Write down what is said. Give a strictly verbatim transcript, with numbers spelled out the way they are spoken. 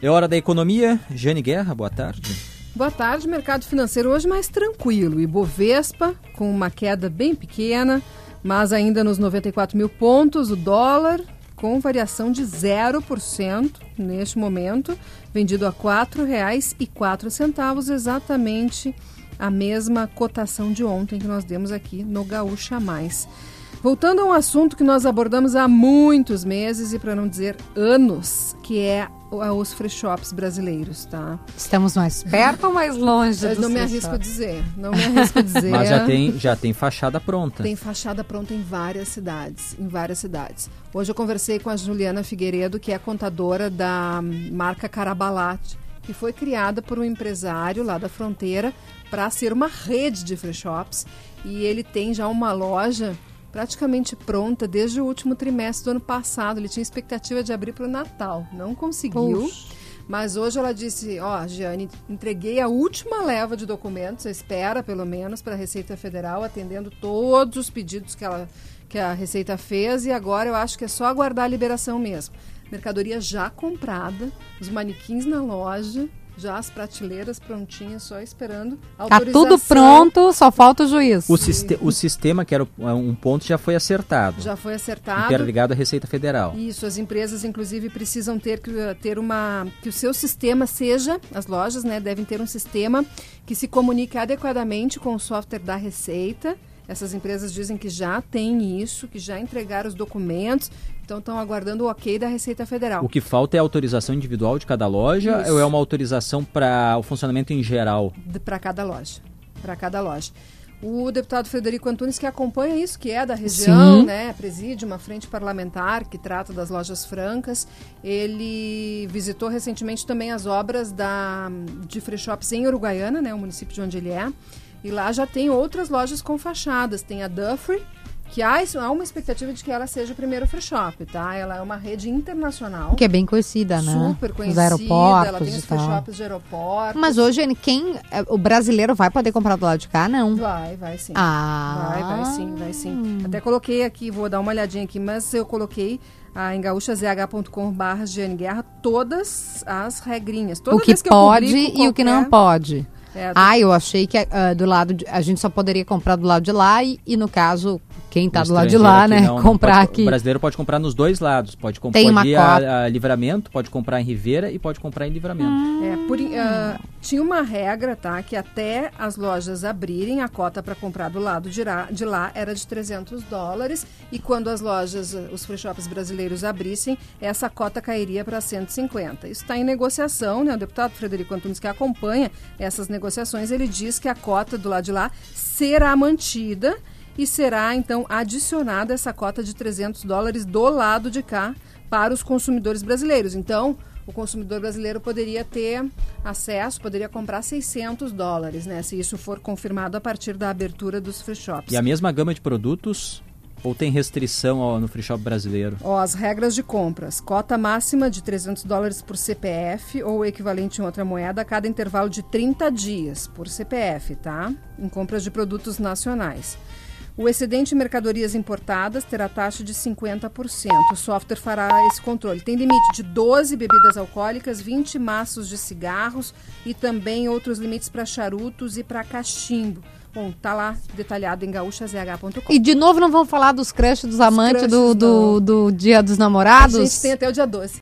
É hora da economia. Jane Guerra, boa tarde. Boa tarde, mercado financeiro hoje mais tranquilo. Ibovespa com uma queda bem pequena, mas ainda nos noventa e quatro mil pontos. O dólar com variação de zero por cento neste momento, vendido a quatro reais e quatro centavos, exatamente a mesma cotação de ontem que nós demos aqui no Gaúcha Mais. Voltando a um assunto que nós abordamos há muitos meses e para não dizer anos, que é os free shops brasileiros, tá? Estamos mais perto ou mais longe? Eu não me arrisco a dizer, não me arrisco a dizer. Mas já tem, já tem fachada pronta. Tem fachada pronta em várias cidades, em várias cidades. Hoje eu conversei com a Juliana Figueiredo, que é contadora da marca Carabalate, que foi criada por um empresário lá da fronteira para ser uma rede de free shops, e ele tem já uma loja praticamente pronta desde o último trimestre do ano passado. Ele tinha expectativa de abrir para o Natal, não conseguiu. Puxa. Mas hoje ela disse, ó, oh, Giane, entreguei a última leva de documentos, espera pelo menos, para a Receita Federal, atendendo todos os pedidos que, ela, que a Receita fez, e agora eu acho que é só aguardar a liberação mesmo. Mercadoria já comprada, os manequins na loja, já as prateleiras prontinhas, só esperando autorização. Tá tudo pronto, só falta o juiz. O, siste- o sistema, que era um ponto, já foi acertado. Já foi acertado. Interligado à Receita Federal. Isso, as empresas, inclusive, precisam ter, ter uma... que o seu sistema seja... As lojas, né, devem ter um sistema que se comunique adequadamente com o software da Receita. Essas empresas dizem que já tem isso, que já entregaram os documentos, então estão aguardando o ok da Receita Federal. O que falta é a autorização individual de cada loja, isso, ou é uma autorização para o funcionamento em geral? Para cada loja, para cada loja. O deputado Frederico Antunes, que acompanha isso, que é da região, Sim. né, preside uma frente parlamentar que trata das lojas francas, ele visitou recentemente também as obras da, de free shops em Uruguaiana, né, o município de onde ele é, e lá já tem outras lojas com fachadas. Tem a Dufry, que há, há uma expectativa de que ela seja o primeiro free shop, tá? Ela é uma rede internacional. Que é bem conhecida, né? Super conhecida. Os aeroportos, ela tem os free shops de aeroportos. Mas hoje, quem, o brasileiro vai poder comprar do lado de cá, não? Vai, vai sim. Ah. Vai, vai sim, vai sim. Até coloquei aqui, vou dar uma olhadinha aqui, mas eu coloquei ah, em gaúcha z h ponto com barra Giane Guerra todas as regrinhas. Toda o que, que pode e qualquer... o que não pode. É, do... Ah, eu achei que uh, do lado de, a gente só poderia comprar do lado de lá e, e no caso, quem está do lado de lá, né, não, comprar não pode, aqui. O brasileiro pode comprar nos dois lados, pode, com, Tem pode ir uma a, a Livramento, pode comprar em Ribeira e pode comprar em Livramento. Hum. É, por, uh, tinha uma regra, tá, que até as lojas abrirem, a cota para comprar do lado de lá, de lá era de trezentos dólares, e quando as lojas, os free shops brasileiros abrissem, essa cota cairia para cento e cinquenta. Isso está em negociação, né, o deputado Frederico Antunes, que acompanha essas negociações, ele diz diz que a cota do lado de lá será mantida e será, então, adicionada essa cota de trezentos dólares do lado de cá para os consumidores brasileiros. Então, o consumidor brasileiro poderia ter acesso, poderia comprar seiscentos dólares, né? Se isso for confirmado a partir da abertura dos free shops. E a mesma gama de produtos... Ou tem restrição ó, no free shop brasileiro? Ó, as regras de compras. Cota máxima de trezentos dólares por C P F ou equivalente em outra moeda a cada intervalo de trinta dias por C P F, tá? Em compras de produtos nacionais. O excedente em mercadorias importadas terá taxa de cinquenta por cento. O software fará esse controle. Tem limite de doze bebidas alcoólicas, vinte maços de cigarros e também outros limites para charutos e para cachimbo. Bom, tá lá detalhado em gaúcha z h ponto com. E de novo não vamos falar dos crushes dos amantes do, do, do Dia dos Namorados? A gente tem até o dia doze.